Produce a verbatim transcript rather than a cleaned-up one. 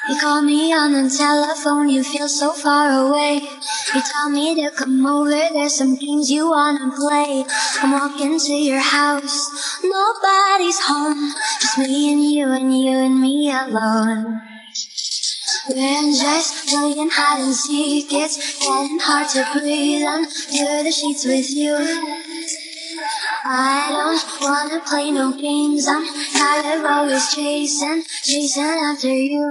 You call me on the telephone, you feel so far away. You tell me to come over, there's some games you wanna play. I'm walking to your house, nobody's home, just me and you and you and me alone. We're just playing hide and seek, it's getting hard to breathe under the sheets with you. I don't wanna play no games, I'm tired of always chasing, chasing after you.